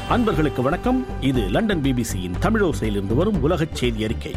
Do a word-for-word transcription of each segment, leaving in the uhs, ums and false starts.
அன்பர்களுக்கு வணக்கம். இது லண்டன் பிபிசியின் தமிழோசையிலிருந்து வரும் உலகச் செய்தி அறிக்கை.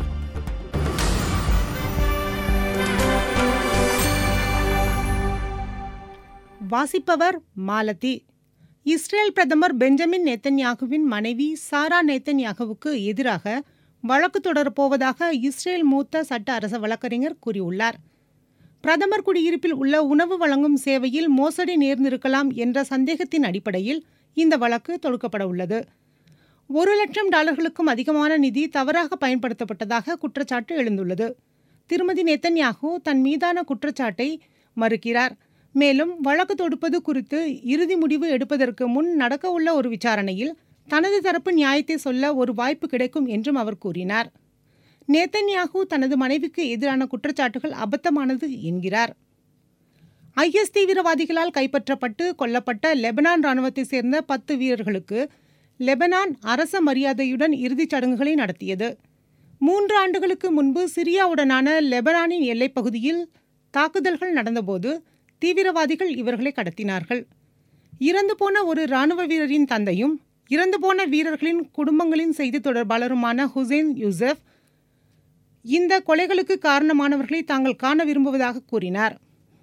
வாசிப்பவர் மாலதி. இஸ்ரேல் பிரதமர் பெஞ்சமின் நேத்தன்யாகுவின் மனைவி சாரா நேத்தன்யாகுவுக்கு எதிராக வழக்கு தொடரப்போவதாக இஸ்ரேல் மூத்த சட்ட அரச வழக்கறிஞர் கூறியுள்ளார். பிரதமர் குடியிருப்பில் உள்ள உணவு வழங்கும் சேவையில் மோசடி நேர்ந்திருக்கலாம் என்ற சந்தேகத்தின் அடிப்படையில் இந்த வழக்கு தொடுக்கப்பட உள்ளது. ஒரு லட்சம் டாலர்களுக்கும் அதிகமான நிதி தவறாக பயன்படுத்தப்பட்டதாக குற்றச்சாட்டு எழுந்துள்ளது. திருமதி நேத்தன்யாகு தன் மீதான குற்றச்சாட்டை மறுக்கிறார். மேலும் வழக்கு தொடுப்பது குறித்து இறுதி முடிவு எடுப்பதற்கு முன் நடக்கவுள்ள ஒரு விசாரணையில் தனது தரப்பு நியாயத்தை சொல்ல ஒரு வாய்ப்பு கிடைக்கும் என்றும் அவர் கூறினார். நேத்தன்யாகு தனது மனைவிக்கு எதிரான குற்றச்சாட்டுகள் அபத்தமானது என்கிறார். ஐஎஸ் தீவிரவாதிகளால் கைப்பற்றப்பட்டு கொல்லப்பட்ட லெபனான் இராணுவத்தை சேர்ந்த பத்து வீரர்களுக்கு லெபனான் அரச மரியாதையுடன் இறுதிச் சடங்குகளை நடத்தியது. மூன்று ஆண்டுகளுக்கு முன்பு சிரியாவுடனான லெபனானின் எல்லைப்பகுதியில் தாக்குதல்கள் நடந்தபோது தீவிரவாதிகள் இவர்களை கடத்தினார்கள். இறந்து போன ஒரு இராணுவ வீரரின் தந்தையும் இறந்து போன வீரர்களின் குடும்பங்களின் செய்தி தொடர்பாளருமான ஹுசைன் யூசப் இந்த கொலைகளுக்கு காரணமானவர்களை தாங்கள் காண விரும்புவதாக கூறினார்.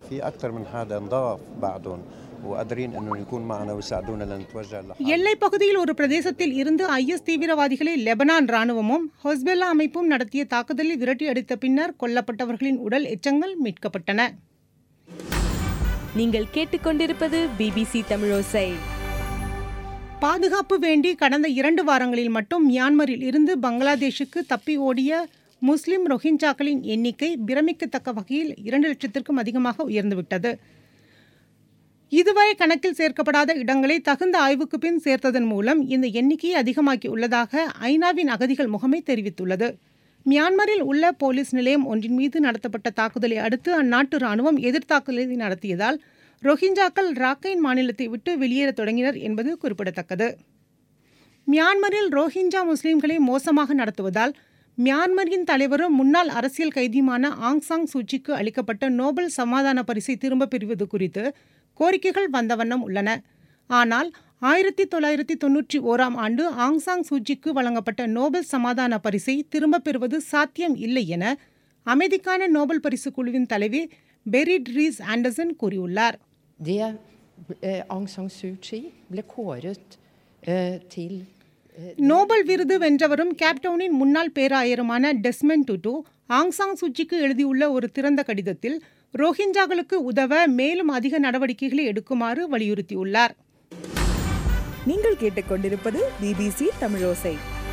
எல்லைப் பகுதியில் ஒரு பிரதேசத்தில் இருந்து ஐஎஸ் தீவிரவாதிகளை லெபனான் இராணுவமும் ஹெஸ்பொல்லா அமைப்பும் நடத்திய தாக்குதலில் விரட்டி அடித்த பின்னர் கொல்லப்பட்டவர்களின் உடல் எச்சங்கள் மீட்கப்பட்டன. நீங்கள் கேட்டுக்கொண்டிருப்பது பிபிசி தமிழோசை. பாதுகாப்பு வேண்டி கடந்த இரண்டு வாரங்களில் மட்டும் மியான்மரில் இருந்து பங்களாதேஷுக்கு தப்பி ஓடிய முஸ்லிம் ரோஹிஞ்சாக்களின் எண்ணிக்கை பிரமிக்கத்தக்க வகையில் இரண்டு லட்சத்திற்கும் அதிகமாக உயர்ந்துவிட்டது. இதுவரை கணக்கில் சேர்க்கப்படாத இடங்களை தகுந்த ஆய்வுக்கு பின் சேர்த்ததன் மூலம் இந்த எண்ணிக்கையை அதிகமாக்கியுள்ளதாக ஐநாவின் அகதிகள் முகமை தெரிவித்துள்ளது. மியான்மரில் உள்ள போலீஸ் நிலையம் ஒன்றின் மீது நடத்தப்பட்ட தாக்குதலை அடுத்து அந்நாட்டு இராணுவம் எதிர்த்தாக்குதலை நடத்தியதால் ரோஹிஞ்சாக்கள் ராக்கைன் மாநிலத்தை விட்டு வெளியேற தொடங்கினர் என்பது குறிப்பிடத்தக்கது. மியான்மரில் ரோஹிஞ்சா முஸ்லிம்களை மோசமாக நடத்துவதால் மியான்மரின் தலைவரும் முன்னாள் அரசியல் கைதியுமான ஆங் சாங் சூச்சிக்கு அளிக்கப்பட்ட நோபல் சமாதான பரிசை திரும்பப் பெறுவது குறித்து கோரிக்கைகள் வந்த வண்ணம் உள்ளன. ஆனால் ஆயிரத்தி தொள்ளாயிரத்தி தொன்னூற்றி ஓராம் ஆண்டு ஆங் சாங் சூச்சிக்கு வழங்கப்பட்ட நோபல் சமாதான பரிசை திரும்பப் பெறுவது சாத்தியம் இல்லை என அமைதிக்கான நோபல் பரிசு குழுவின் தலைவி பெரிட் ரீஸ் ஆண்டர்சன் கூறியுள்ளார். நோபல் விருது வென்றவரும் கேப்டவுனின் முன்னாள் பேராயருமான டெஸ்மண்ட் டுட்டு ஆங் சாங் சூச்சிக்கு எழுதியுள்ள ஒரு திறந்த கடிதத்தில் ரோஹிஞ்சாக்களுக்கு உதவ மேலும் அதிக நடவடிக்கைகளை எடுக்குமாறு வலியுறுத்தியுள்ளார். நீங்கள் கேட்டுக்கொண்டிருப்பது பிபிசி தமிழோசை.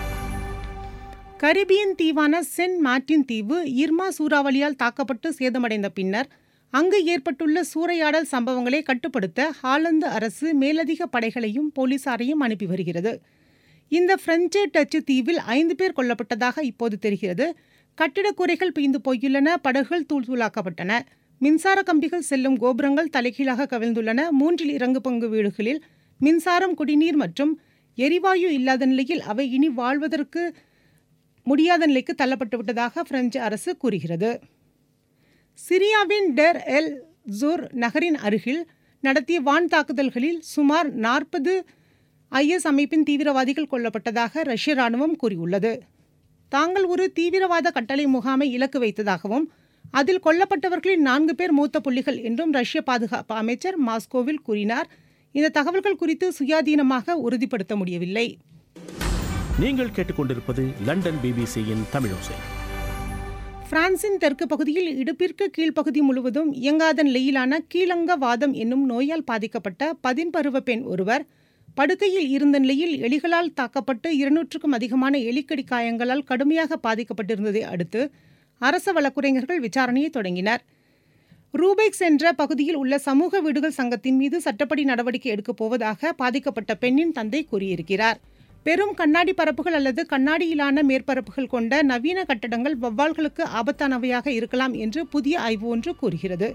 கரிபியன் தீவான சென்ட் மார்ட்டின் தீவு இர்மா சூறாவளியால் தாக்கப்பட்டு சேதமடைந்த பின்னர் அங்கு ஏற்பட்டுள்ள சூறையாடல் சம்பவங்களை கட்டுப்படுத்த ஹாலந்து அரசு மேலதிக படைகளையும் போலீசாரையும் அனுப்பி வருகிறது. இந்த பிரெஞ்சு டச்சு தீவில் ஐந்து பேர் கொல்லப்பட்டதாக இப்போது தெரிகிறது. கட்டிடக்கூரைகள் பிய்ந்து போயுள்ளன, படகுகள் தூள் தூளாக்கப்பட்டன, மின்சார கம்பிகள் செல்லும் கோபுரங்கள் தலைகீழாக கவிழ்ந்துள்ளன. மூன்றில் இரண்டு பங்கு வீடுகளில் மின்சாரம், குடிநீர் மற்றும் எரிவாயு இல்லாத நிலையில் அவை இனி வாழ்வதற்கு முடியாத நிலைக்கு தள்ளப்பட்டுவிட்டதாக பிரெஞ்சு அரசு கூறுகிறது. சிரியாவின் டெர் எல் ஜூர் நகரின் அருகில் நடத்திய வான் தாக்குதல்களில் சுமார் நாற்பது ஐஎஸ் அமைப்பின் தீவிரவாதிகள் கொல்லப்பட்டதாக ரஷ்ய இராணுவம் கூறியுள்ளது. தாங்கள் ஒரு தீவிரவாத கட்டளை முகாமை இலக்கு வைத்ததாகவும் அதில் கொல்லப்பட்டவர்களில் நான்கு பேர் மூத்த புள்ளிகள் என்றும் ரஷ்ய பாதுகாப்பு அமைச்சர் மாஸ்கோவில் கூறினார். இந்த தகவல்கள் குறித்து சுயாதீனமாக உறுதிப்படுத்த முடியவில்லை. நீங்கள் கேட்டுக்கொண்டிருப்பது லண்டன் பிபிசியின் தமிழோசை. பிரான்சின் தெற்கு பகுதியில் இடுப்பிற்கு கீழ்ப்பகுதி முழுவதும் இயங்காத நிலையிலான கீழங்க வாதம் என்னும் நோயால் பாதிக்கப்பட்ட பதின்பருவ பெண் ஒருவர் படுக்கையில் இருந்த நிலையில் எலிகளால் தாக்கப்பட்டு இருநூற்றுக்கும் அதிகமான எலிக்கடி காயங்களால் கடுமையாக பாதிக்கப்பட்டிருந்ததை அடுத்து அரச வழக்குரைஞர்கள் விசாரணையை தொடங்கினர். ரூபெக்ஸ் என்ற பகுதியில் உள்ள சமூக வீடுகள் சங்கத்தின் மீது சட்டப்படி நடவடிக்கை எடுக்கப் போவதாக பாதிக்கப்பட்ட பெண்ணின் தந்தை கூறியிருக்கிறார். பெரும் கண்ணாடி பரப்புகள் அல்லது கண்ணாடியிலான மேற்பரப்புகள் கொண்ட நவீன கட்டடங்கள் வௌவால்களுக்கு ஆபத்தானவையாக இருக்கலாம் என்று புதிய ஆய்வு ஒன்று கூறுகிறது.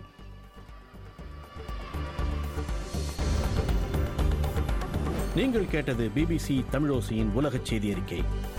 நீங்கள் கேட்டது பிபிசி தமிழோசையின் உலகச் செய்தி அறிக்கை.